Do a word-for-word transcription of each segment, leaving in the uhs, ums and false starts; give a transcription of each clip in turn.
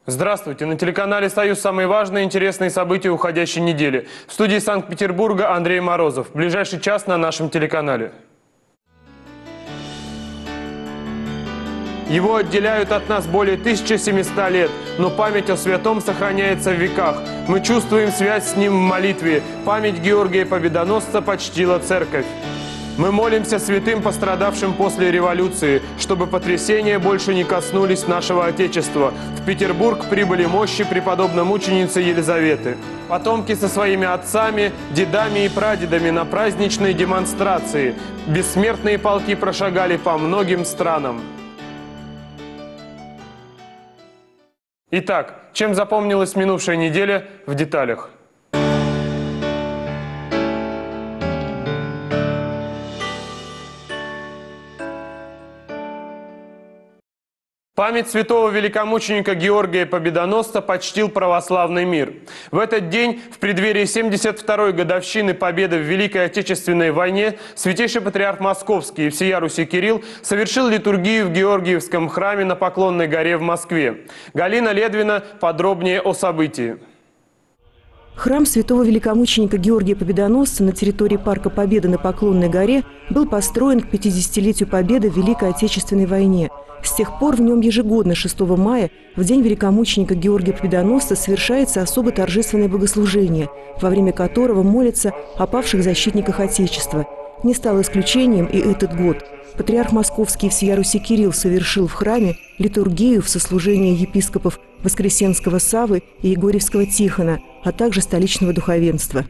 Здравствуйте! На телеканале «Союз» самые важные и интересные события уходящей недели. В студии Санкт-Петербурга Андрей Морозов. В ближайший час на нашем телеканале. Его отделяют от нас более тысячи семисот лет, но память о святом сохраняется в веках. Мы чувствуем связь с ним в молитве. Память Георгия Победоносца почтила церковь. Мы молимся святым, пострадавшим после революции, чтобы потрясения больше не коснулись нашего Отечества. В Петербург прибыли мощи преподобно-мученицы Елизаветы. Потомки со своими отцами, дедами и прадедами на праздничной демонстрации. Бессмертные полки прошагали по многим странам. Итак, чем запомнилась минувшая неделя в деталях? Память святого великомученика Георгия Победоносца почтил православный мир. В этот день, в преддверии семьдесят второй годовщины победы в Великой Отечественной войне, святейший патриарх Московский и всея Руси Кирилл совершил литургию в Георгиевском храме на Поклонной горе в Москве. Галина Ледвина подробнее о событии. Храм святого великомученика Георгия Победоносца на территории Парка Победы на Поклонной горе был построен к пятидесятилетию Победы в Великой Отечественной войне. С тех пор в нем ежегодно шестого мая, в день великомученика Георгия Победоносца, совершается особо торжественное богослужение, во время которого молятся о павших защитниках Отечества. Не стал исключением и этот год. Патриарх Московский и всея Руси Кирилл совершил в храме литургию в сослужении епископов Воскресенского Саввы и Егорьевского Тихона, а также столичного духовенства.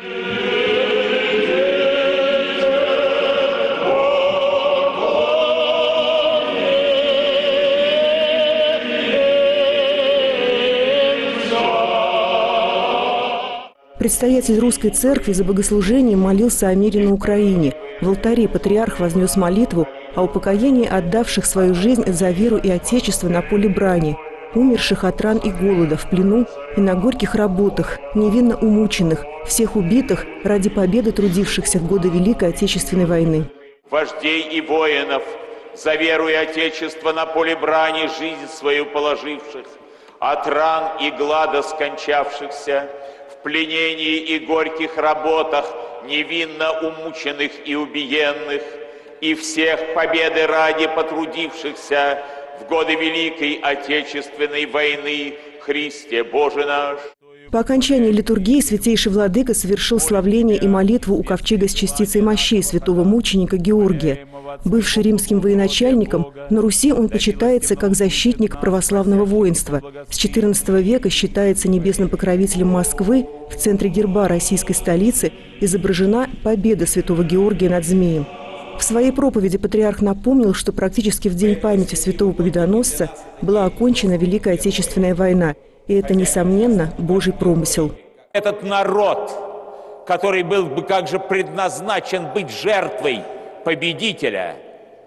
Предстоятель Русской Церкви за богослужением молился о мире на Украине. В алтаре патриарх вознес молитву о упокоении отдавших свою жизнь за веру и Отечество на поле брани, умерших от ран и голода, в плену и на горьких работах, невинно умученных, всех убитых ради победы трудившихся в годы Великой Отечественной войны. Вождей и воинов, за веру и Отечество на поле брани жизнь свою положивших, от ран и глада скончавшихся, в пленении и горьких работах, невинно умученных и убиенных, и всех победы ради потрудившихся в годы Великой Отечественной войны, Христе Боже наш. По окончании литургии святейший владыка совершил славление и молитву у ковчега с частицей мощей святого мученика Георгия. Бывший римским военачальником, на Руси он почитается как защитник православного воинства. С четырнадцатого века считается небесным покровителем Москвы. В центре герба российской столицы изображена победа святого Георгия над змеем. В своей проповеди патриарх напомнил, что практически в день памяти святого Победоносца была окончена Великая Отечественная война. И это, несомненно, Божий промысел. Этот народ, который был бы как же предназначен быть жертвой победителя,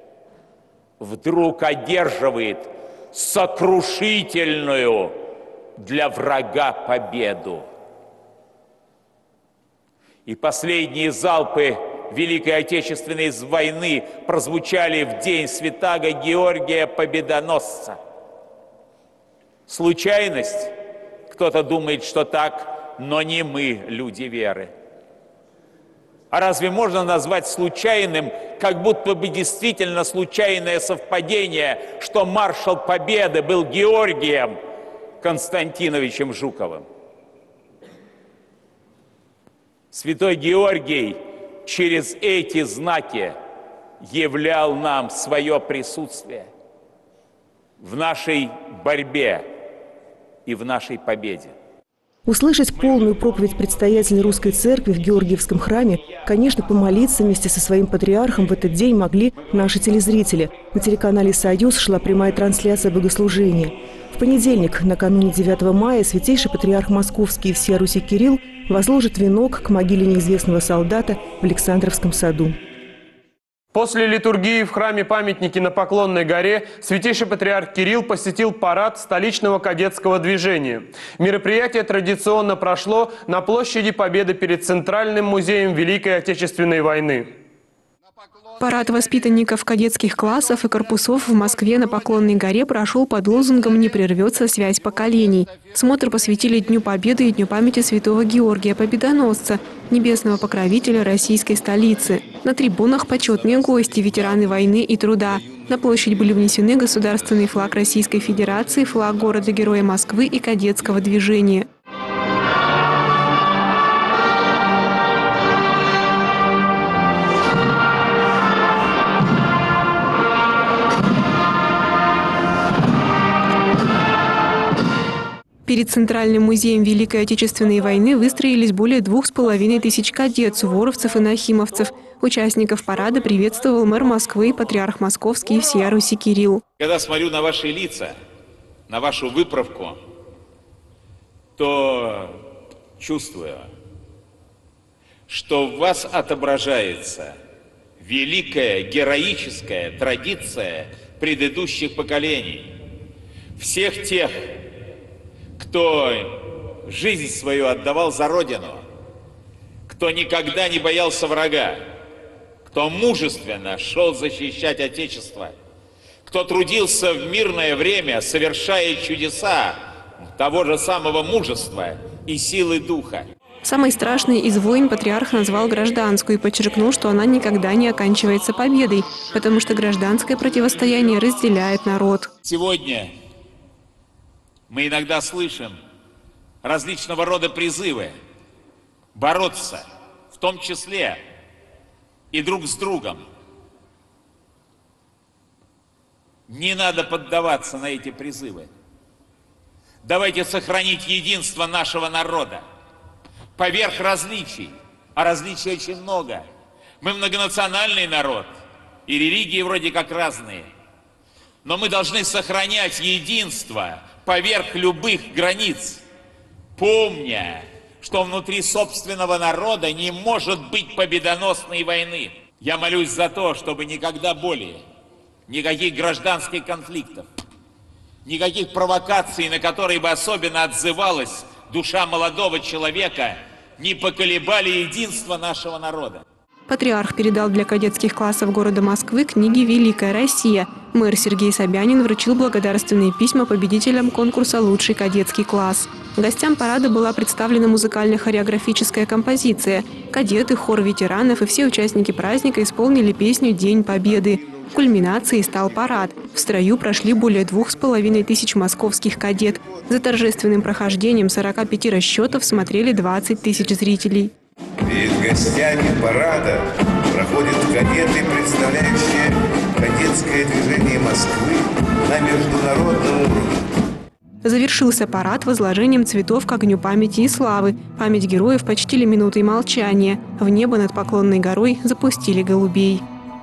вдруг одерживает сокрушительную для врага победу. И последние залпы Великой Отечественной войны прозвучали в день святаго Георгия Победоносца. Случайность? Кто-то думает, что так, но не мы, люди веры. А разве можно назвать случайным, как будто бы действительно случайное совпадение, что маршал Победы был Георгием Константиновичем Жуковым? Святой Георгий через эти знаки являл нам свое присутствие в нашей борьбе и в нашей победе. Услышать полную проповедь предстоятеля Русской Церкви в Георгиевском храме, конечно, помолиться вместе со своим патриархом в этот день могли наши телезрители. На телеканале «Союз» шла прямая трансляция богослужения. В понедельник, накануне девятого мая, святейший патриарх Московский и всея Руси Кирилл возложит венок к могиле неизвестного солдата в Александровском саду. После литургии в храме-памятнике на Поклонной горе святейший патриарх Кирилл посетил парад столичного кадетского движения. Мероприятие традиционно прошло на площади Победы перед Центральным музеем Великой Отечественной войны. Парад воспитанников кадетских классов и корпусов в Москве на Поклонной горе прошел под лозунгом «Не прервется связь поколений». Смотр посвятили Дню Победы и Дню памяти святого Георгия Победоносца, небесного покровителя российской столицы. На трибунах почетные гости, ветераны войны и труда. На площадь были внесены государственный флаг Российской Федерации, флаг города-героя Москвы и кадетского движения. Перед Центральным музеем Великой Отечественной войны выстроились более двух с половиной тысяч кадет, суворовцев и нахимовцев. Участников парада приветствовал мэр Москвы, патриарх Московский и всея Руси Кирилл. Когда смотрю на ваши лица, на вашу выправку, то чувствую, что в вас отображается великая героическая традиция предыдущих поколений. Всех тех, кто жизнь свою отдавал за Родину, кто никогда не боялся врага, кто мужественно шел защищать Отечество, кто трудился в мирное время, совершая чудеса того же самого мужества и силы духа. Самой страшной из войн патриарх назвал гражданскую и подчеркнул, что она никогда не оканчивается победой, потому что гражданское противостояние разделяет народ. Сегодня мы иногда слышим различного рода призывы бороться, в том числе и друг с другом. Не надо поддаваться на эти призывы. Давайте сохранить единство нашего народа поверх различий, а различий очень много. Мы многонациональный народ, и религии вроде как разные, но мы должны сохранять единство поверх любых границ, помня, что внутри собственного народа не может быть победоносной войны. Я молюсь за то, чтобы никогда более никаких гражданских конфликтов, никаких провокаций, на которые бы особенно отзывалась душа молодого человека, не поколебали единство нашего народа. Патриарх передал для кадетских классов города Москвы книги «Великая Россия». Мэр Сергей Собянин вручил благодарственные письма победителям конкурса «Лучший кадетский класс». Гостям парада была представлена музыкально-хореографическая композиция. Кадеты, хор ветеранов и все участники праздника исполнили песню «День Победы». Кульминацией стал парад. В строю прошли более двух с половиной тысяч московских кадет. За торжественным прохождением сорока пяти расчетов смотрели двадцать тысяч зрителей. Перед гостями парада проходят кадеты, представляющие кадетское движение Москвы на международном уровне. Завершился парад возложением цветов к огню памяти и славы. Память героев почтили минутой молчания. В небо над Поклонной горой запустили голубей.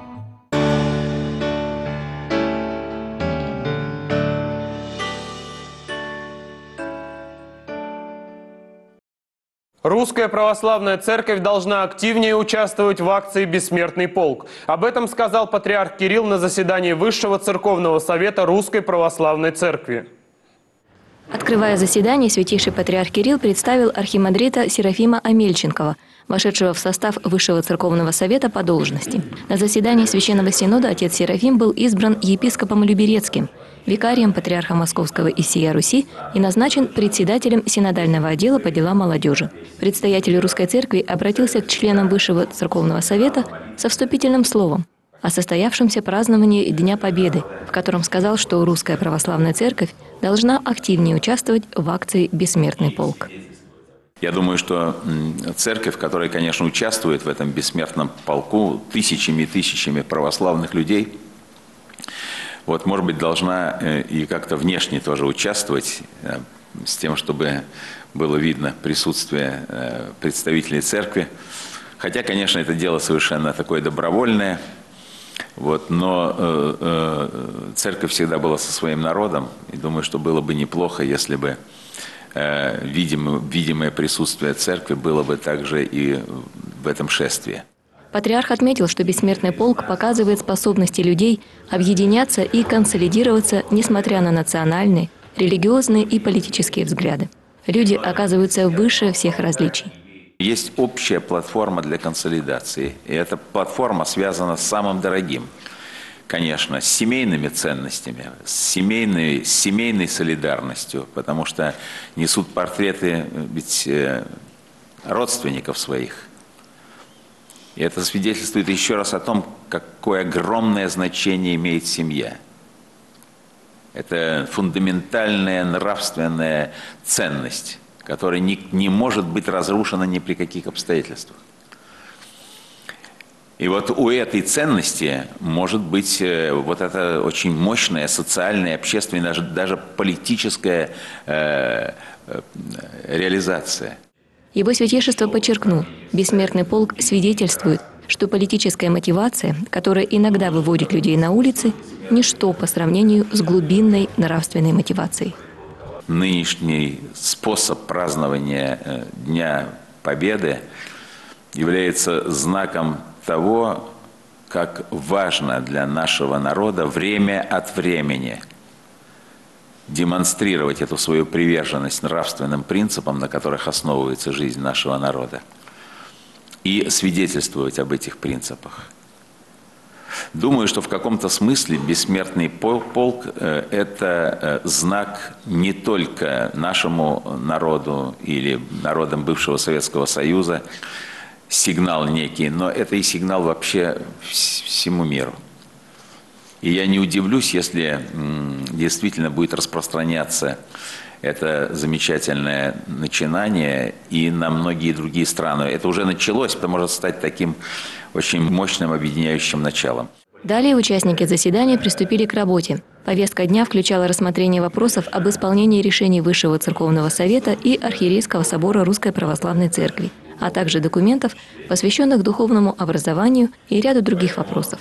Русская православная церковь должна активнее участвовать в акции «Бессмертный полк». Об этом сказал патриарх Кирилл на заседании Высшего церковного совета Русской православной церкви. Открывая заседание, святейший патриарх Кирилл представил архимандрита Серафима Амельченкова, вошедшего в состав Высшего церковного совета по должности. На заседании Священного Синода отец Серафим был избран епископом Люберецким, викарием патриарха Московского и всея Руси и назначен председателем синодального отдела по делам молодежи. Предстоятель Русской Церкви обратился к членам Высшего церковного совета со вступительным словом о состоявшемся праздновании Дня Победы, в котором сказал, что Русская православная церковь должна активнее участвовать в акции «Бессмертный полк». Я думаю, что церковь, которая, конечно, участвует в этом бессмертном полку тысячами и тысячами православных людей, вот, может быть, должна и как-то внешне тоже участвовать с тем, чтобы было видно присутствие представителей церкви. Хотя, конечно, это дело совершенно такое добровольное, вот, но э, э, церковь всегда была со своим народом, и думаю, что было бы неплохо, если бы э, видимое, видимое присутствие церкви было бы также и в этом шествии. Патриарх отметил, что бессмертный полк показывает способности людей объединяться и консолидироваться, несмотря на национальные, религиозные и политические взгляды. Люди оказываются выше всех различий. Есть общая платформа для консолидации, и эта платформа связана с самым дорогим, конечно, с семейными ценностями, с семейной, с семейной солидарностью, потому что несут портреты ведь родственников своих. И это свидетельствует еще раз о том, какое огромное значение имеет семья. Это фундаментальная нравственная ценность, которая не, не может быть разрушена ни при каких обстоятельствах. И вот у этой ценности может быть вот эта очень мощная социальная, общественная, даже, даже политическая э, э, реализация. Его святейшество подчеркнул, бессмертный полк свидетельствует, что политическая мотивация, которая иногда выводит людей на улицы, ничто по сравнению с глубинной нравственной мотивацией. Нынешний способ празднования Дня Победы является знаком того, как важно для нашего народа время от времени демонстрировать эту свою приверженность нравственным принципам, на которых основывается жизнь нашего народа, и свидетельствовать об этих принципах. Думаю, что в каком-то смысле бессмертный полк – это знак не только нашему народу или народам бывшего Советского Союза, сигнал некий, но это и сигнал вообще всему миру. И я не удивлюсь, если действительно будет распространяться это замечательное начинание и на многие другие страны. Это уже началось, это может стать таким очень мощным объединяющим началом. Далее участники заседания приступили к работе. Повестка дня включала рассмотрение вопросов об исполнении решений Высшего Церковного Совета и Архиерейского собора Русской Православной Церкви, а также документов, посвященных духовному образованию и ряду других вопросов.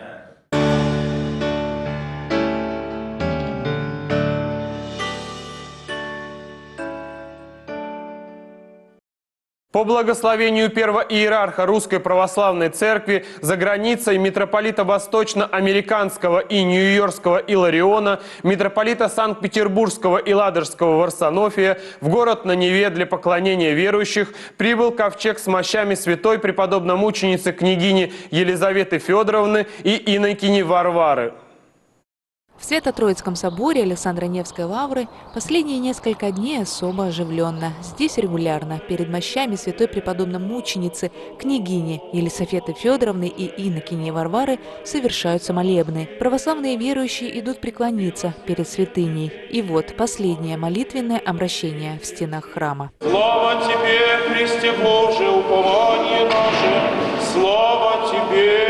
По благословению первого иерарха Русской Православной Церкви за границей митрополита Восточно-Американского и Нью-Йоркского Илариона, митрополита Санкт-Петербургского и Ладожского Варсонофия в город на Неве для поклонения верующих прибыл ковчег с мощами святой преподобно-мученицы княгини Елизаветы Федоровны и инокини Варвары. В Свято-Троицком соборе Александра Невской лавры последние несколько дней особо оживленно. Здесь регулярно перед мощами святой преподобной мученицы княгини Елизаветы Федоровны и инокини Варвары совершаются молебны. Православные верующие идут преклониться перед святыней. И вот последнее молитвенное обращение в стенах храма. Слава Тебе, Христе Божий, упование наше! Слава Тебе!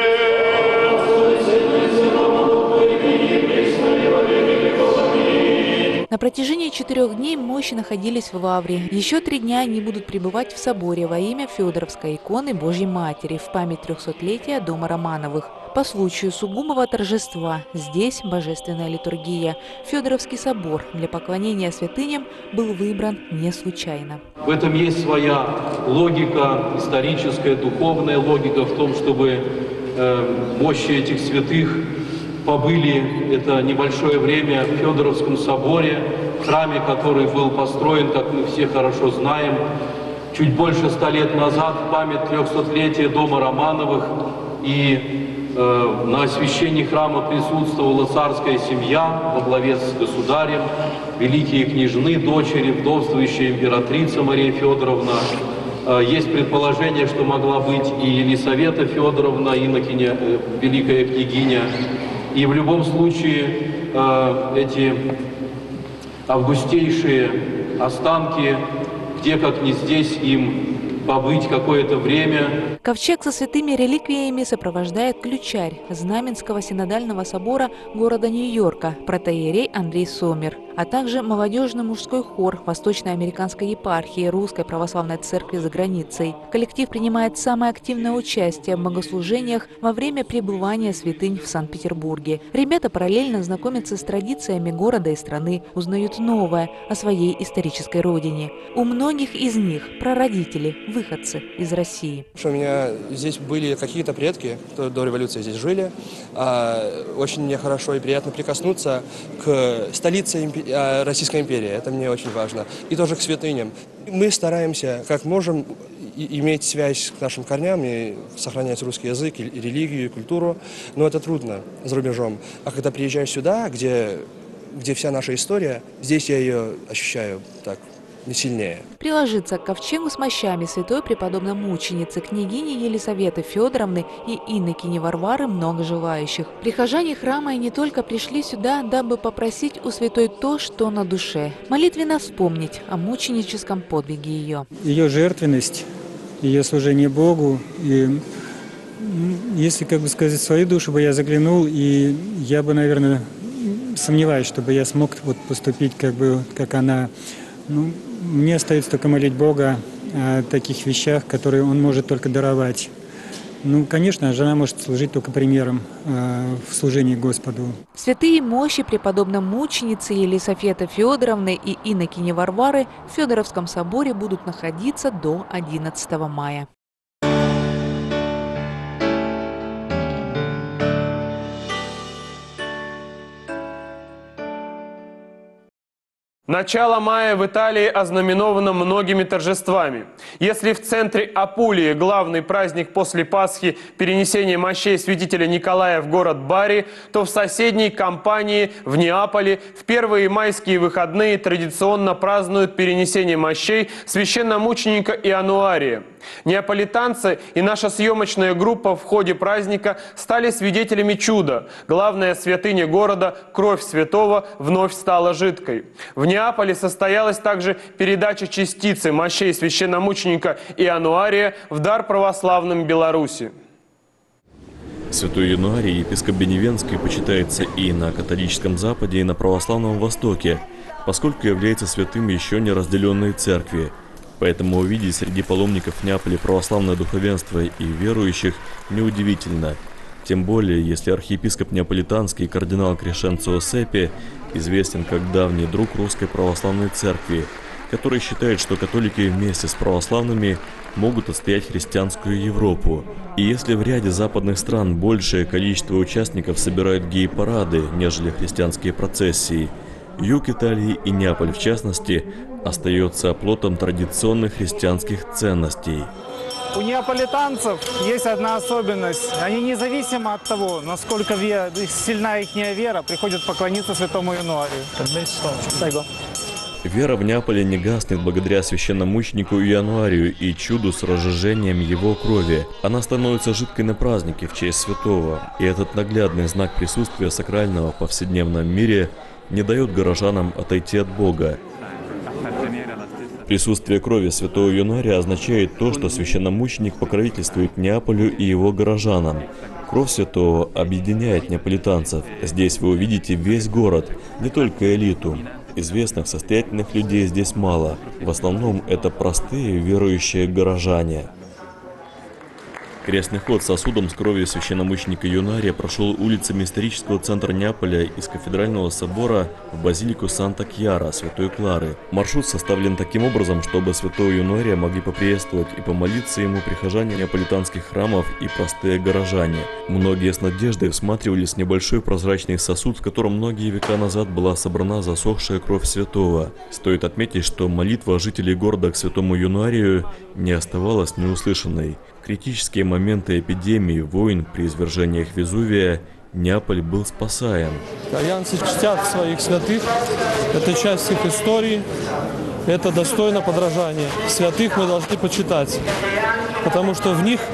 На протяжении четырех дней мощи находились в лавре. Еще три дня они будут пребывать в соборе во имя Федоровской иконы Божьей Матери в память трехсотлетия дома Романовых. По случаю сугубого торжества здесь божественная литургия. Федоровский собор для поклонения святыням был выбран не случайно. В этом есть своя логика, историческая, духовная логика в том, чтобы э, мощи этих святых побыли это небольшое время в Федоровском соборе, в храме, который был построен, как мы все хорошо знаем, чуть больше ста лет назад в память трехсотлетия дома Романовых. И э, на освящении храма присутствовала царская семья во главе с государем, великие княжны, дочери, вдовствующая императрица Мария Федоровна. Э, есть предположение, что могла быть и Елизавета Федоровна, инокиня, э, великая княгиня. И в любом случае э, эти августейшие останки, где как не здесь им побыть какое-то время. Ковчег со святыми реликвиями сопровождает ключарь Знаменского синодального собора города Нью-Йорка, протоиерей Андрей Сомер, а также молодежный мужской хор Восточноамериканской епархии Русской Православной Церкви за границей. Коллектив принимает самое активное участие в богослужениях во время пребывания святынь в Санкт-Петербурге. Ребята параллельно знакомятся с традициями города и страны, узнают новое о своей исторической родине. У многих из них прародители, выходцы из России. У меня здесь были какие-то предки, кто до революции здесь жили. Очень мне хорошо и приятно прикоснуться к столице Российской империи. Это мне очень важно. И тоже к святыням. Мы стараемся, как можем, и иметь связь к нашим корням и сохранять русский язык, и религию, и культуру. Но это трудно за рубежом. А когда приезжаешь сюда, где, где вся наша история, здесь я ее ощущаю так не сильнее. Приложиться к ковчегу с мощами святой преподобной мученицы княгини Елисаветы Федоровны и инокини Варвары много желающих. Прихожане храма и не только пришли сюда, дабы попросить у святой то, что на душе. Молитвенно вспомнить о мученическом подвиге ее. Ее жертвенность, ее служение Богу. И если, как бы сказать, в свою душу бы я заглянул, и я бы, наверное, сомневаюсь, чтобы я смог вот поступить, как бы, как она. Ну, мне остается только молить Бога о таких вещах, которые Он может только даровать. Ну, конечно, жена может служить только примером э, в служении Господу. Святые мощи преподобной мученицы Елисаветы Федоровны и инокини Варвары в Федоровском соборе будут находиться до одиннадцатого мая. Начало мая в Италии ознаменовано многими торжествами. Если в центре Апулии главный праздник после Пасхи – перенесение мощей святителя Николая в город Бари, то в соседней Кампании, в Неаполе, в первые майские выходные традиционно празднуют перенесение мощей священномученика Иануария. Неаполитанцы и наша съемочная группа в ходе праздника стали свидетелями чуда. Главная святыня города, кровь святого, вновь стала жидкой. В Неаполе состоялась также передача частицы мощей священномученика Иануария в дар православным Беларуси. Святой Иануарий, епископ Беневенский, почитается и на католическом Западе, и на православном Востоке, поскольку является святым еще не разделенной церкви. Поэтому увидеть среди паломников Неаполя православное духовенство и верующих неудивительно. Тем более, если архиепископ неаполитанский кардинал Крешенцо Сеппи известен как давний друг Русской Православной Церкви, который считает, что католики вместе с православными могут отстоять христианскую Европу. И если в ряде западных стран большее количество участников собирают гей-парады, нежели христианские процессии, юг Италии и Неаполь, в частности, остается оплотом традиционных христианских ценностей. У неаполитанцев есть одна особенность. Они независимо от того, насколько вера, сильна их вера, приходят поклониться святому Иануарию. Вера в Неаполе не гаснет благодаря священномученику Иануарию и чуду с разжижением его крови. Она становится жидкой на празднике в честь святого. И этот наглядный знак присутствия сакрального в повседневном мире не дает горожанам отойти от Бога. Присутствие крови святого Иануария означает то, что священномученик покровительствует Неаполю и его горожанам. Кровь святого объединяет неаполитанцев. Здесь вы увидите весь город, не только элиту. Известных, состоятельных людей здесь мало. В основном это простые верующие горожане. Крестный ход с сосудом с кровью священномученика Иануария прошел улицами исторического центра Неаполя из кафедрального собора в базилику Санта-Кьяра, Святой Клары. Маршрут составлен таким образом, чтобы святого Иануария могли поприветствовать и помолиться ему прихожане неаполитанских храмов и простые горожане. Многие с надеждой всматривались в небольшой прозрачный сосуд, в котором многие века назад была собрана засохшая кровь святого. Стоит отметить, что молитва жителей города к святому Иануарию не оставалась неуслышанной. В критические моменты эпидемии, войн, при извержениях Везувия Неаполь был спасаем. Итальянцы чтят своих святых, это часть их истории, это достойно подражания. Святых мы должны почитать, потому что в них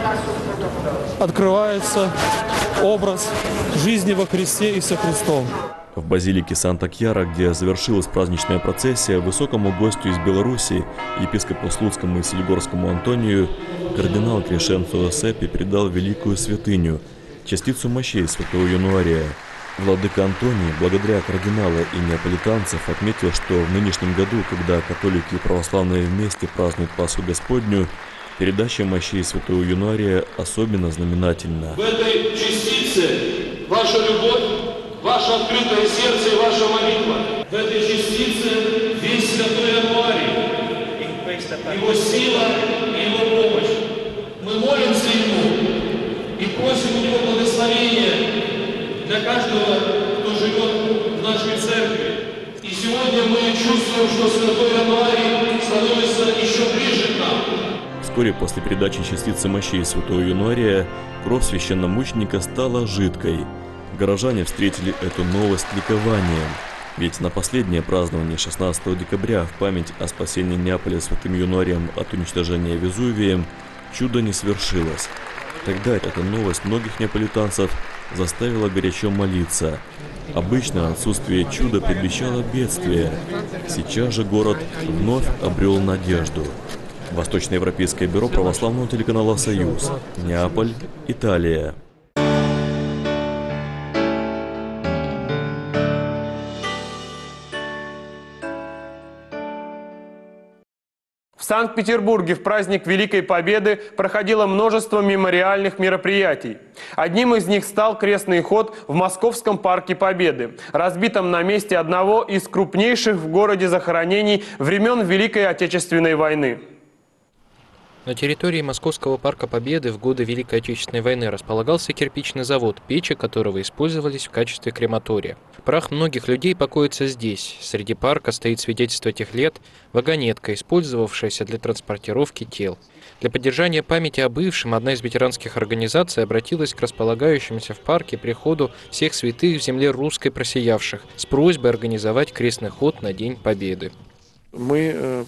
открывается образ жизни во Христе и со Христом. В базилике Санта-Кьяра, где завершилась праздничная процессия, высокому гостю из Беларуси, епископу Слуцкому и Солигорскому Антонию, кардинал Крешенцо Сеппи передал великую святыню – частицу мощей святого Иануария. Владыка Антоний, благодаря кардинала и неаполитанцев, отметил, что в нынешнем году, когда католики и православные вместе празднуют Пасху Господню, передача мощей святого Иануария особенно знаменательна. В этой частице ваша любовь, ваше открытое сердце и ваша молитва. В этой частице весь святой Иануарий, его сила и его помощь. Мы молимся ему и просим у него благословения для каждого, кто живет в нашей церкви. И сегодня мы чувствуем, что святой Иануарий становится еще ближе к нам. Вскоре после передачи частицы мощей святого Януария кровь священномученика стала жидкой. Горожане встретили эту новость ликованием. Ведь на последнее празднование шестнадцатого декабря в память о спасении Неаполя святым Януарием от уничтожения Везувием чудо не свершилось. Тогда эта новость многих неаполитанцев заставила горячо молиться. Обычно отсутствие чуда предвещало бедствие. Сейчас же город вновь обрел надежду. Восточноевропейское бюро православного телеканала «Союз». Неаполь, Италия. В Санкт-Петербурге в праздник Великой Победы проходило множество мемориальных мероприятий. Одним из них стал крестный ход в Московском парке Победы, разбитом на месте одного из крупнейших в городе захоронений времен Великой Отечественной войны. На территории Московского парка Победы в годы Великой Отечественной войны располагался кирпичный завод, печи которого использовались в качестве крематория. Прах многих людей покоится здесь. Среди парка стоит свидетельство тех лет вагонетка, использовавшаяся для транспортировки тел. Для поддержания памяти о бывшем одна из ветеранских организаций обратилась к располагающемуся в парке приходу всех святых в земле русской просиявших с просьбой организовать крестный ход на День Победы. Мы э,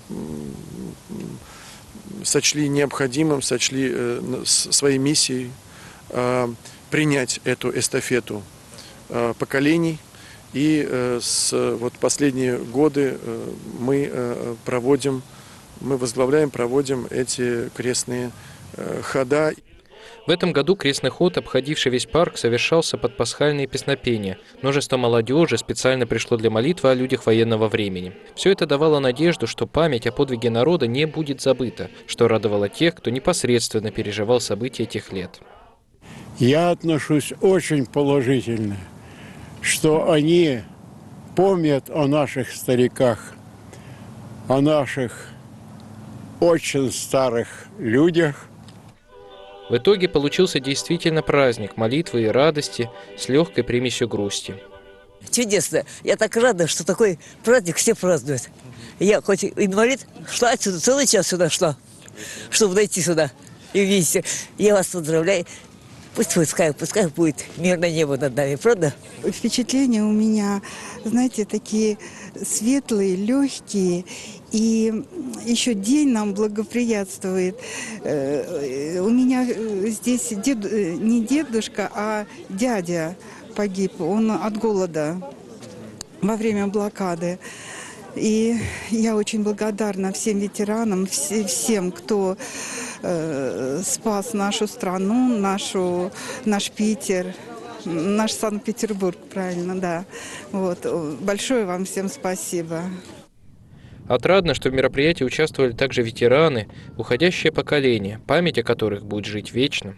сочли необходимым, сочли э, своей миссией э, принять эту эстафету э, поколений. И э, с вот последние годы э, мы э, проводим, мы возглавляем, проводим эти крестные э, хода. В этом году крестный ход, обходивший весь парк, совершался под пасхальные песнопения. Множество молодежи специально пришло для молитвы о людях военного времени. Все это давало надежду, что память о подвиге народа не будет забыта, что радовало тех, кто непосредственно переживал события тех лет. Я отношусь очень положительно, что они помнят о наших стариках, о наших очень старых людях. В итоге получился действительно праздник молитвы и радости с легкой примесью грусти. Чудесно. Я так рада, что такой праздник все празднуют. Я хоть инвалид, шла отсюда, целый час сюда шла, чтобы дойти сюда и увидеть. Я вас поздравляю. Пусть пускай, пускай будет мирное небо над нами, правда? Впечатления у меня, знаете, такие светлые, легкие. И еще день нам благоприятствует. У меня здесь дед, не дедушка, а дядя погиб. Он от голода во время блокады. И я очень благодарна всем ветеранам, всем, кто э, спас нашу страну, нашу, наш Питер, наш Санкт-Петербург, правильно, да. Вот. Большое вам всем спасибо. Отрадно, что в мероприятии участвовали также ветераны, уходящее поколение, память о которых будет жить вечно.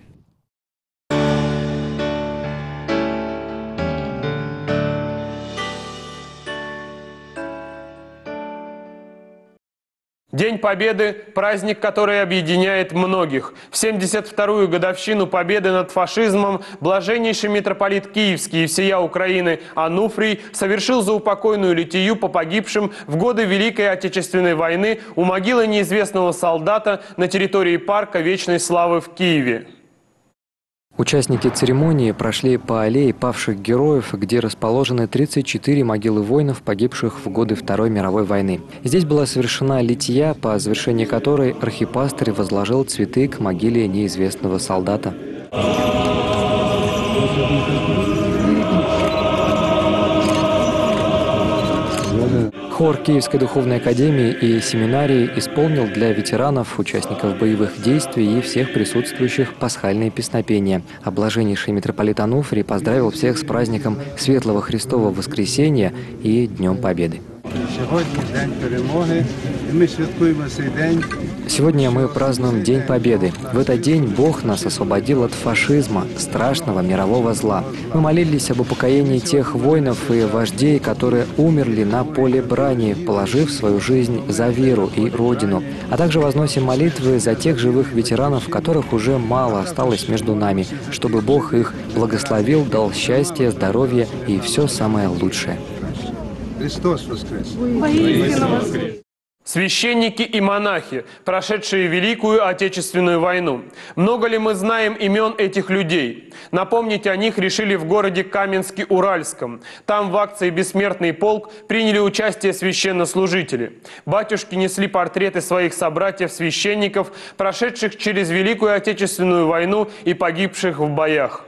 День Победы – праздник, который объединяет многих. В семьдесят вторую годовщину победы над фашизмом блаженнейший митрополит Киевский и всея Украины Ануфрий совершил заупокойную литию по погибшим в годы Великой Отечественной войны у могилы неизвестного солдата на территории парка Вечной Славы в Киеве. Участники церемонии прошли по аллее павших героев, где расположены тридцать четыре могилы воинов, погибших в годы Второй мировой войны. Здесь была совершена лития, по завершении которой архипастырь возложил цветы к могиле неизвестного солдата. Хор Киевской духовной академии и семинарии исполнил для ветеранов, участников боевых действий и всех присутствующих пасхальные песнопения. А блаженнейший митрополит Ануфрий поздравил всех с праздником Светлого Христова Воскресения и Днем Победы. Сегодня мы празднуем День Победы. В этот день Бог нас освободил от фашизма, страшного мирового зла. Мы молились об упокоении тех воинов и вождей, которые умерли на поле брани, положив свою жизнь за веру и Родину. А также возносим молитвы за тех живых ветеранов, которых уже мало осталось между нами, чтобы Бог их благословил, дал счастье, здоровье и все самое лучшее. Христос воскрес! Священники и монахи, прошедшие Великую Отечественную войну. Много ли мы знаем имен этих людей? Напомнить о них решили в городе Каменске-Уральском. Там в акции «Бессмертный полк» приняли участие священнослужители. Батюшки несли портреты своих собратьев-священников, прошедших через Великую Отечественную войну и погибших в боях.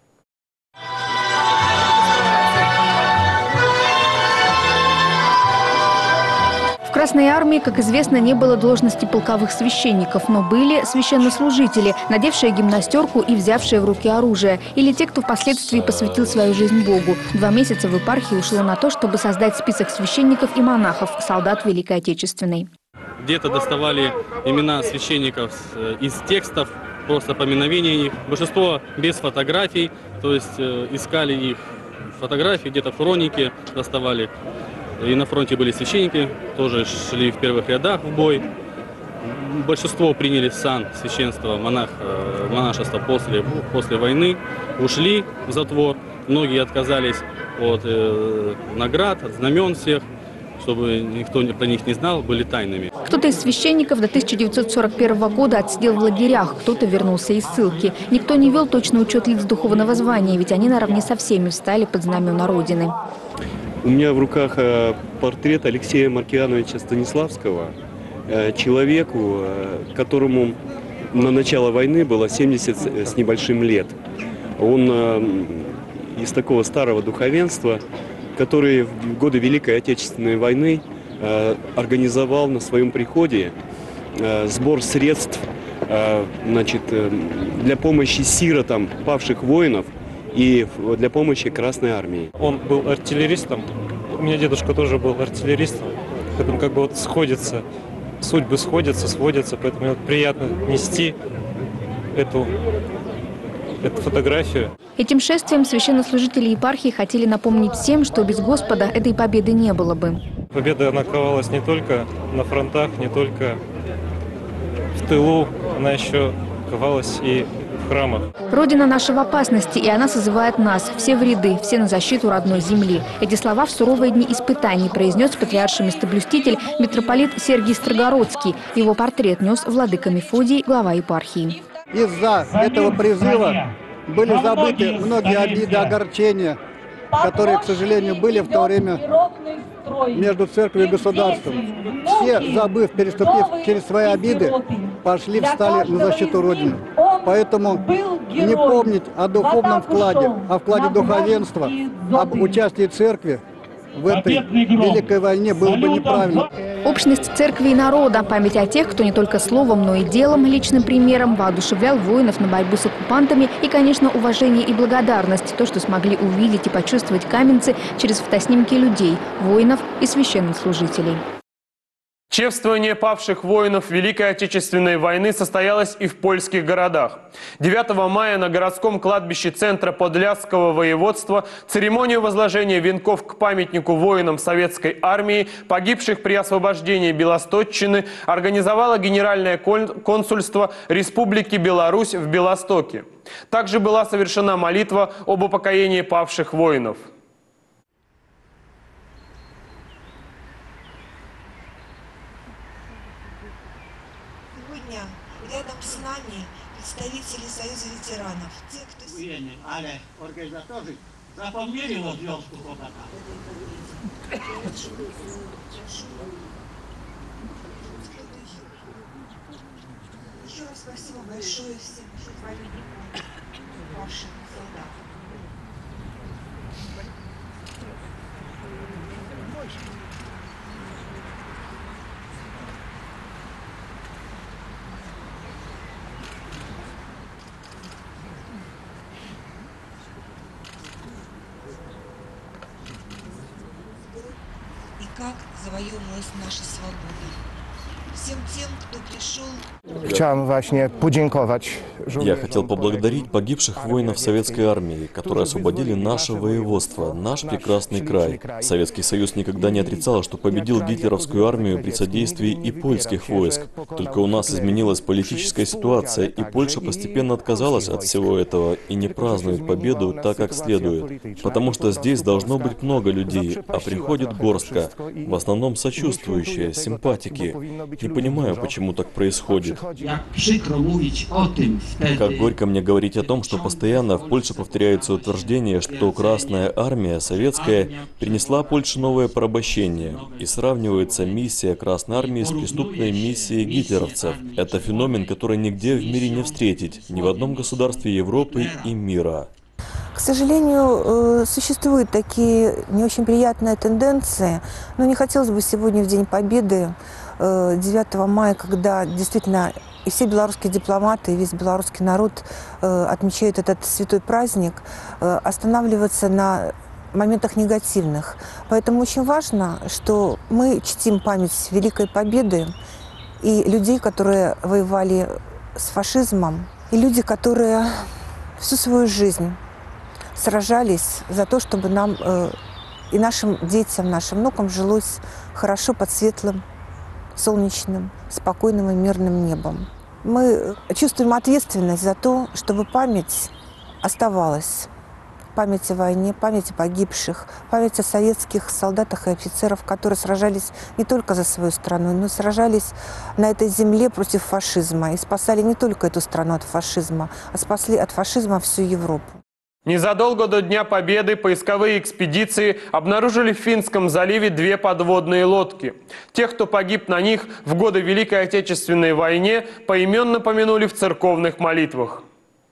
В Красной армии, как известно, не было должности полковых священников, но были священнослужители, надевшие гимнастерку и взявшие в руки оружие, или те, кто впоследствии посвятил свою жизнь Богу. Два месяца в епархии ушло на то, чтобы создать список священников и монахов, солдат Великой Отечественной. Где-то доставали имена священников из текстов, просто поминовения их. Большинство без фотографий, то есть искали их фотографии, где-то в хронике доставали. И на фронте были священники, тоже шли в первых рядах в бой. Большинство приняли сан священства, монах, монашество после, после войны, ушли в затвор. Многие отказались от э, наград, от знамен всех, чтобы никто про них не знал, были тайными. Кто-то из священников до тысяча девятьсот сорок первого года отсидел в лагерях, кто-то вернулся из ссылки. Никто не вел точный учет лиц духовного звания, ведь они наравне со всеми встали под знамена Родины. У меня в руках портрет Алексея Маркиановича Станиславского, человеку, которому на начало войны было семьдесят с небольшим лет. Он из такого старого духовенства, который в годы Великой Отечественной войны организовал на своем приходе сбор средств, значит, для помощи сиротам павших воинов и для помощи Красной армии. Он был артиллеристом, у меня дедушка тоже был артиллеристом, поэтому как бы вот сходится, судьбы сходятся, сводятся, поэтому вот приятно нести эту, эту фотографию. Этим шествием священнослужители епархии хотели напомнить всем, что без Господа этой победы не было бы. Победа она ковалась не только на фронтах, не только в тылу, она еще ковалась и в храмах. Родина наша в опасности, и она созывает нас, все в ряды, все на защиту родной земли. Эти слова в суровые дни испытаний произнес патриарший местоблюститель митрополит Сергий Строгородский. Его портрет нес владыка Мефодий, глава епархии. Из-за этого призыва были забыты многие обиды, огорчения, которые, к сожалению, были в то время между церковью и государством. Все, забыв, переступив через свои обиды, пошли, встали на защиту Родины. Поэтому не помнить о духовном вкладе, о вкладе духовенства, об участии церкви в этой великой войне было бы неправильно. Общность церкви и народа, память о тех, кто не только словом, но и делом, личным примером воодушевлял воинов на борьбу с оккупантами, и, конечно, уважение и благодарность, то, что смогли увидеть и почувствовать каменцы через фотоснимки людей, воинов и священнослужителей. Чествование павших воинов Великой Отечественной войны состоялось и в польских городах. девятого мая на городском кладбище центра Подляского воеводства церемонию возложения венков к памятнику воинам Советской армии, погибших при освобождении Белосточчины, организовало Генеральное консульство Республики Беларусь в Белостоке. Также была совершена молитва об упокоении павших воинов. Рядом с нами представители Союза ветеранов. Те, кто... Военные, але организаторы запомнили вот звездку Хопака. Еще раз спасибо большое всем вашим солдатам. Как завоевывалась наша свобода. Все всем тем, кто пришел. Chciałem właśnie podziękować. Я хотел поблагодарить погибших воинов Советской армии, которые освободили наше воеводство, наш прекрасный край. Советский Союз никогда не отрицал, что победил гитлеровскую армию при содействии и польских войск. Только у нас изменилась политическая ситуация, и Польша постепенно отказалась от всего этого и не празднует победу так, как следует. Потому что здесь должно быть много людей, а приходит горстка, в основном сочувствующие, симпатики. Не понимаю, почему так происходит. Как горько мне говорить о том, что постоянно в Польше повторяется утверждение, что Красная Армия, советская, принесла Польше новое порабощение, и сравнивается миссия Красной Армии с преступной миссией гитлеровцев. Это феномен, который нигде в мире не встретить, ни в одном государстве Европы и мира. К сожалению, существуют такие не очень приятные тенденции, но не хотелось бы сегодня, в День Победы, девятого мая, когда действительно и все белорусские дипломаты, и весь белорусский народ отмечают этот святой праздник, останавливаться на моментах негативных. Поэтому очень важно, что мы чтим память Великой Победы и людей, которые воевали с фашизмом, и люди, которые всю свою жизнь сражались за то, чтобы нам э, и нашим детям, нашим внукам жилось хорошо под светлым, солнечным, спокойным и мирным небом. Мы чувствуем ответственность за то, чтобы память оставалась. Память о войне, память о погибших, память о советских солдатах и офицерах, которые сражались не только за свою страну, но и сражались на этой земле против фашизма. И спасали не только эту страну от фашизма, а спасли от фашизма всю Европу. Незадолго до Дня Победы поисковые экспедиции обнаружили в Финском заливе две подводные лодки. Тех, кто погиб на них в годы Великой Отечественной войны, поименно помянули в церковных молитвах.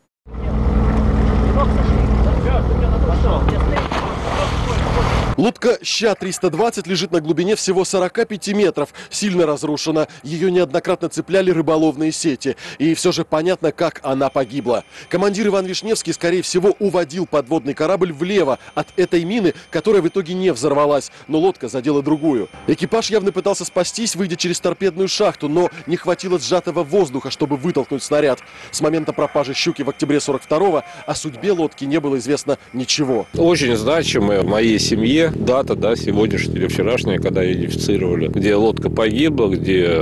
Лодка Ща триста двадцать лежит на глубине всего сорока пяти метров, сильно разрушена. Ее неоднократно цепляли рыболовные сети. И все же понятно, как она погибла. Командир Иван Вишневский, скорее всего, уводил подводный корабль влево от этой мины, которая в итоге не взорвалась. Но лодка задела другую. Экипаж явно пытался спастись, выйдя через торпедную шахту, но не хватило сжатого воздуха, чтобы вытолкнуть снаряд. С момента пропажи «Щуки» в октябре сорок второго о судьбе лодки не было известно ничего. Очень значимая в моей семье дата, да, сегодняшняя или вчерашняя, когда идентифицировали, где лодка погибла, где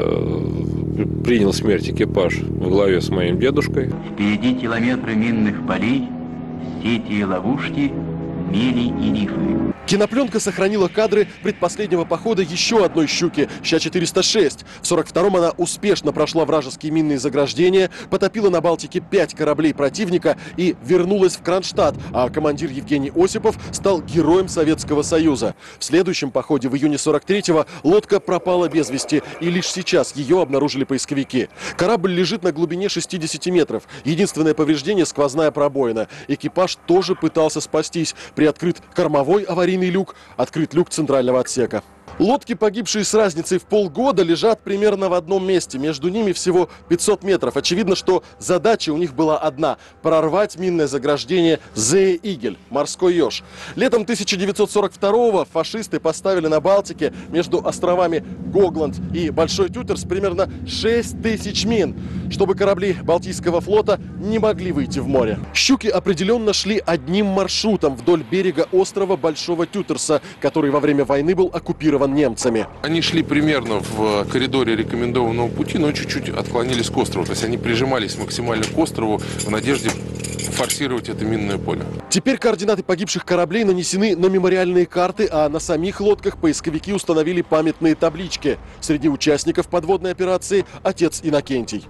принял смерть экипаж во главе с моим дедушкой. Впереди километры минных полей, сети и ловушки, мели и рифы. Кинопленка сохранила кадры предпоследнего похода еще одной «Щуки» Ща четыреста шесть. В сорок втором она успешно прошла вражеские минные заграждения, потопила на Балтике пять кораблей противника и вернулась в Кронштадт, а командир Евгений Осипов стал героем Советского Союза. В следующем походе в июне сорок третьего лодка пропала без вести, и лишь сейчас ее обнаружили поисковики. Корабль лежит на глубине шестидесяти метров. Единственное повреждение – сквозная пробоина. Экипаж тоже пытался спастись. Приоткрыт кормовой аварийный люк, открыт люк центрального отсека. Лодки, погибшие с разницей в полгода, лежат примерно в одном месте. Между ними всего пятьсот метров. Очевидно, что задача у них была одна – прорвать минное заграждение «Зея Игель» – морской еж. Летом тысяча девятьсот сорок второго фашисты поставили на Балтике между островами Гогланд и Большой Тютерс примерно шесть тысяч мин, чтобы корабли Балтийского флота не могли выйти в море. «Щуки» определенно шли одним маршрутом вдоль берега острова Большого Тютерса, который во время войны был оккупирован немцами. Они шли примерно в коридоре рекомендованного пути, но чуть-чуть отклонились к острову. То есть они прижимались максимально к острову в надежде форсировать это минное поле. Теперь координаты погибших кораблей нанесены на мемориальные карты, а на самих лодках поисковики установили памятные таблички. Среди участников подводной операции отец Иннокентий.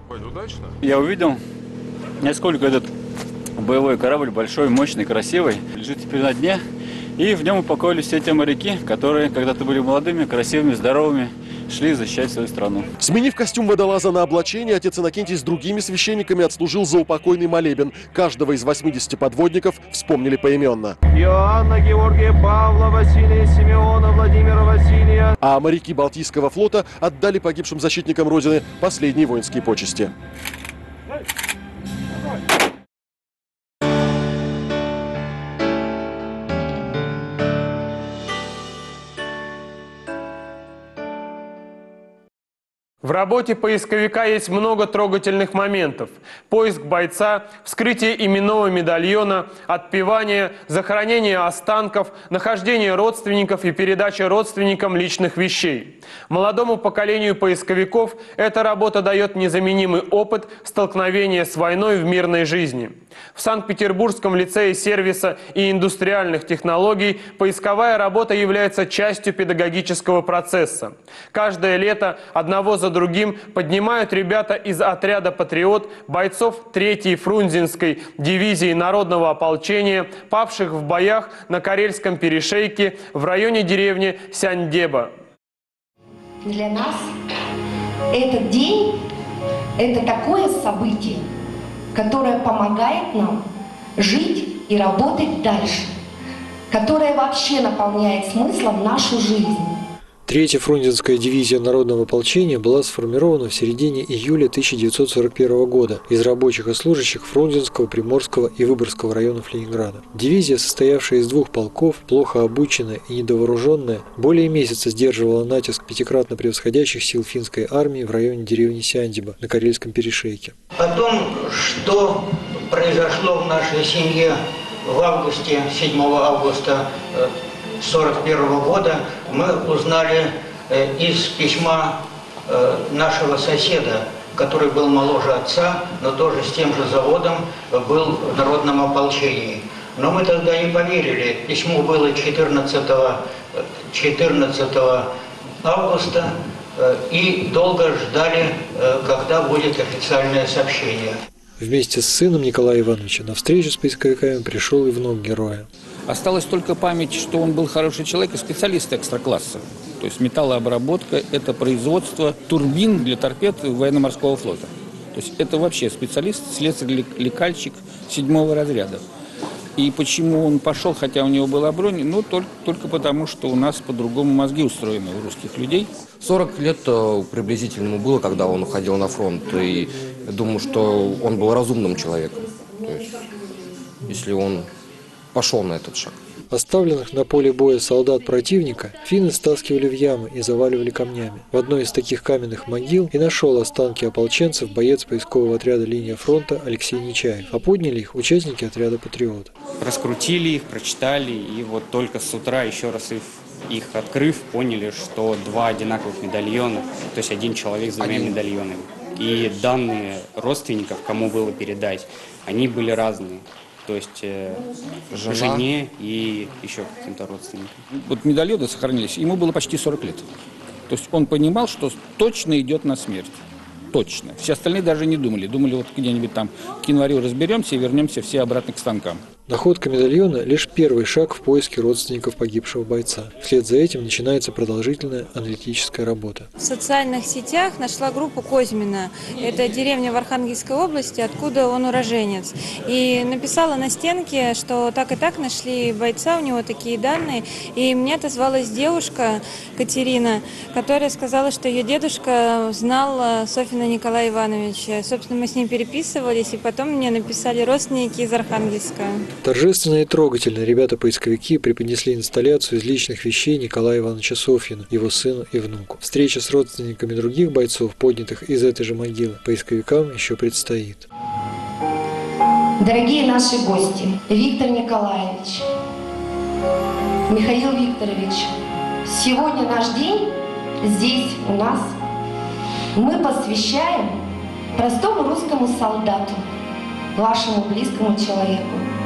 Я увидел, насколько этот боевой корабль большой, мощный, красивый, лежит теперь на дне. И в нем упокоились все те моряки, которые когда-то были молодыми, красивыми, здоровыми, шли защищать свою страну. Сменив костюм водолаза на облачение, отец Иннокентий с другими священниками отслужил заупокойный молебен. Каждого из восьмидесяти подводников вспомнили поименно. Иоанна, Георгия, Павла, Василия, Симеона, Владимира, Василия. А моряки Балтийского флота отдали погибшим защитникам Родины последние воинские почести. В работе поисковика есть много трогательных моментов. Поиск бойца, вскрытие именного медальона, отпевание, захоронение останков, нахождение родственников и передача родственникам личных вещей. Молодому поколению поисковиков эта работа дает незаменимый опыт столкновения с войной в мирной жизни. В Санкт-Петербургском лицее сервиса и индустриальных технологий поисковая работа является частью педагогического процесса. Каждое лето одного за другим поднимают ребята из отряда «Патриот», бойцов третьей Фрунзенской дивизии народного ополчения, павших в боях на Карельском перешейке в районе деревни Сяньдеба. Для нас этот день – это такое событие, которое помогает нам жить и работать дальше, которое вообще наполняет смыслом нашу жизнь. Третья Фрунзенская дивизия народного ополчения была сформирована в середине июля тысяча девятьсот сорок первого года из рабочих и служащих Фрунзенского, Приморского и Выборгского районов Ленинграда. Дивизия, состоявшая из двух полков, плохо обученная и недовооруженная, более месяца сдерживала натиск пятикратно превосходящих сил финской армии в районе деревни Сяндиба на Карельском перешейке. О том, что произошло в нашей семье в августе, седьмого августа сорок первого года, мы узнали из письма нашего соседа, который был моложе отца, но тоже с тем же заводом был в народном ополчении. Но мы тогда не поверили. Письмо было четырнадцатого августа и долго ждали, когда будет официальное сообщение. Вместе с сыном Николая Ивановича на встречу с поисковиками пришел и внук героя. Осталась только память, что он был хороший человек и специалист экстракласса. То есть металлообработка – это производство турбин для торпед военно-морского флота. То есть это вообще специалист, слесарь-лекальщик седьмого разряда. И почему он пошел, хотя у него была бронь? Ну, только, только потому, что у нас по-другому мозги устроены у русских людей. сорок лет приблизительно ему было, когда он уходил на фронт. И думаю, что он был разумным человеком. То есть, если он пошел на этот шаг. Оставленных на поле боя солдат противника финны стаскивали в ямы и заваливали камнями. В одной из таких каменных могил и нашел останки ополченцев боец поискового отряда «Линия фронта» Алексей Нечаев, а подняли их участники отряда «Патриот». Раскрутили их, прочитали, и вот только с утра, еще раз их, их открыв, поняли, что два одинаковых медальона, то есть один человек с двумя один. медальонами. И данные родственников, кому было передать, они были разные. То есть э, жене и еще каким-то родственникам. Вот медальоны сохранились, ему было почти сорок лет. То есть он понимал, что точно идет на смерть. Точно. Все остальные даже не думали. Думали, вот где-нибудь там к январю разберемся и вернемся все обратно к станкам. Находка медальона – лишь первый шаг в поиске родственников погибшего бойца. Вслед за этим начинается продолжительная аналитическая работа. В социальных сетях нашла группу Козьмина. Это деревня в Архангельской области, откуда он уроженец. И написала на стенке, что так и так нашли бойца, у него такие данные. И мне отозвалась девушка Катерина, которая сказала, что ее дедушка знал Софина Николая Ивановича. Собственно, мы с ним переписывались, и потом мне написали родственники из Архангельска. Торжественно и трогательно ребята-поисковики преподнесли инсталляцию из личных вещей Николая Ивановича Софьина, его сыну и внуку. Встреча с родственниками других бойцов, поднятых из этой же могилы, поисковикам еще предстоит. Дорогие наши гости, Виктор Николаевич, Михаил Викторович, сегодня наш день здесь у нас мы посвящаем простому русскому солдату, вашему близкому человеку,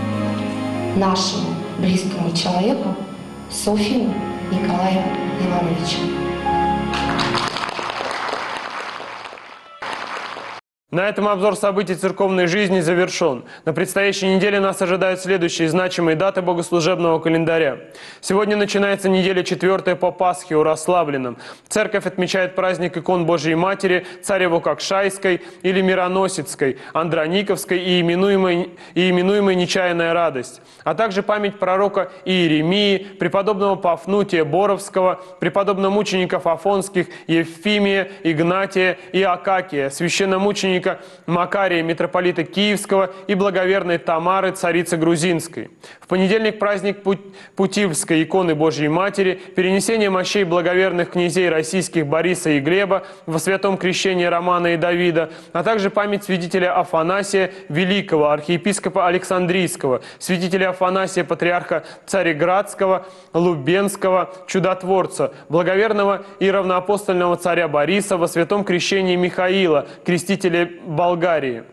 нашему близкому человеку Софину Николаю Ивановичу. На этом обзор событий церковной жизни завершен. На предстоящей неделе нас ожидают следующие значимые даты богослужебного календаря. Сегодня начинается неделя четвертая по Пасхе у Рославлена. Церковь отмечает праздник икон Божией Матери, Царево-Кокшайской или Мироносицкой, Андрониковской и именуемой, и именуемой Нечаянная радость, а также память пророка Иеремии, преподобного Пафнутия Боровского, преподобномучеников Афонских Евфимия, Игнатия и Акакия, священномучеников мученика Макария, митрополита Киевского, и благоверной Тамары, царицы Грузинской. В понедельник праздник Путивской иконы Божьей Матери, перенесение мощей благоверных князей российских Бориса и Глеба во святом крещении Романа и Давида, а также память святителя Афанасия Великого, архиепископа Александрийского, святителя Афанасия, патриарха Цареградского, Лубенского, чудотворца, благоверного и равноапостольного царя Бориса во святом крещении Михаила, крестителя Болгарии.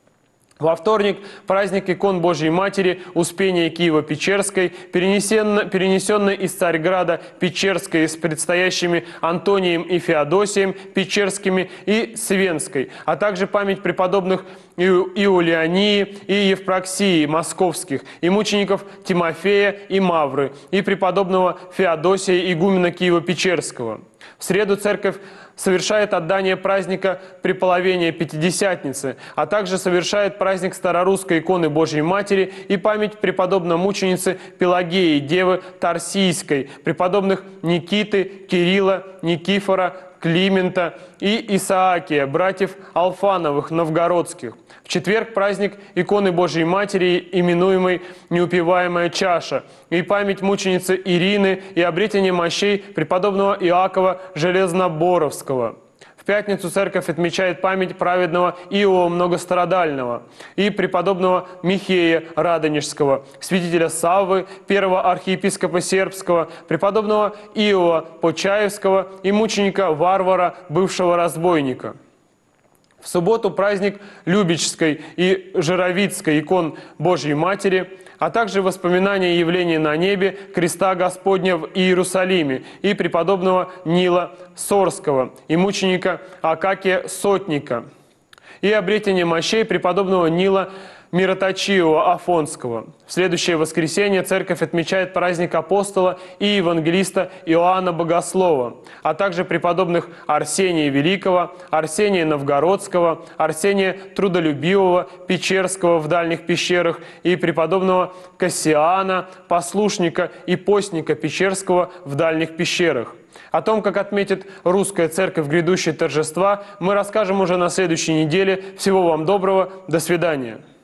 Во вторник праздник икон Божьей Матери Успения Киево-Печерской, перенесенный из Царьграда Печерской с предстоящими Антонием и Феодосием Печерскими и Свенской, а также память преподобных Иулиании и Евпроксии Московских, и мучеников Тимофея и Мавры, и преподобного Феодосия игумена Киево-Печерского. В среду церковь совершает отдание праздника Преполовения Пятидесятницы, а также совершает праздник старорусской иконы Божьей Матери и память преподобно-мученицы Пелагеи, девы Тарсийской, преподобных Никиты, Кирилла, Никифора, Климента и Исаакия, братьев Алфановых, новгородских. В четверг праздник иконы Божьей Матери, именуемой «Неупиваемая чаша», и память мученицы Ирины и обретение мощей преподобного Иакова Железноборовского. В пятницу церковь отмечает память праведного Иова Многострадального и преподобного Михея Радонежского, святителя Саввы, первого архиепископа Сербского, преподобного Иова Почаевского и мученика Варвара, бывшего разбойника. В субботу праздник Любечской и Жировицкой икон Божьей Матери, а также воспоминания явления на небе Креста Господня в Иерусалиме и преподобного Нила Сорского и мученика Акакия Сотника, и обретение мощей преподобного Нила Мироточивого Афонского. В следующее воскресенье церковь отмечает праздник апостола и евангелиста Иоанна Богослова, а также преподобных Арсения Великого, Арсения Новгородского, Арсения Трудолюбивого, Печерского в дальних пещерах и преподобного Кассиана, послушника и постника Печерского в дальних пещерах. О том, как отметит русская церковь грядущие торжества, мы расскажем уже на следующей неделе. Всего вам доброго, до свидания.